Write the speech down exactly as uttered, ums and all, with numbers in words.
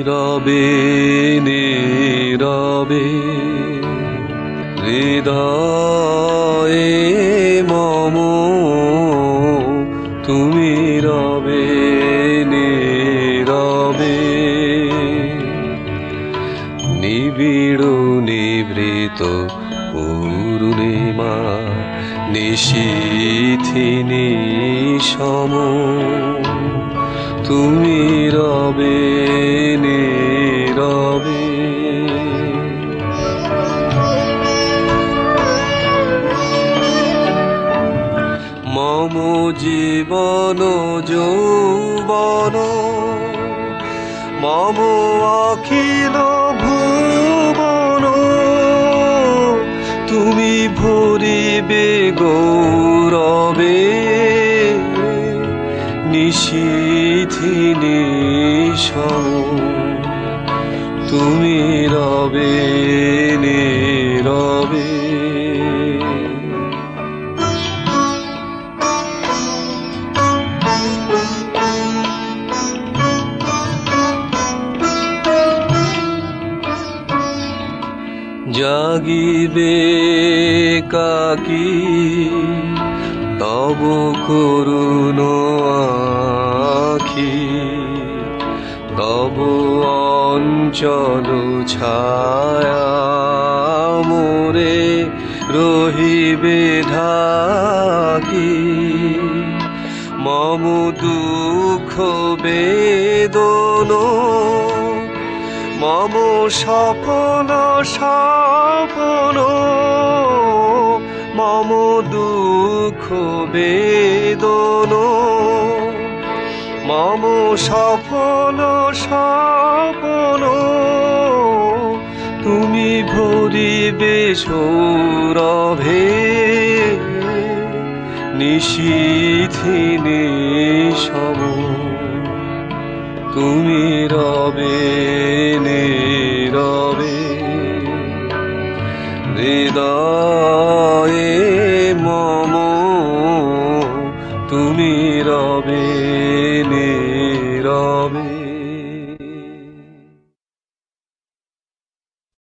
নীরবে নীরবে হৃদয়ে মম তুমি রবে নীরবে নিবিড় নিভৃত পূর্ণিমা নিশীথি নিশম তুমি রবে নীরবে মম জীবন যৌবন মম অখিল ভুবন তুমি ভরিবে গৌরবে নিশীথি নিশম তুমি রবে নীরবে জাগিবে কাকি তব করুণ আখি তব অঞ্চল ছায়া মোরে রহিবে ঢাকি মম দুঃখ বেদন মম স্বপন স্বপন মম দুঃখ বেদন মম স্বপন স্বপন তুমি ভরিবে সৌরভে নিশীথি নিশম তুমি রবে নীরবে হৃদয়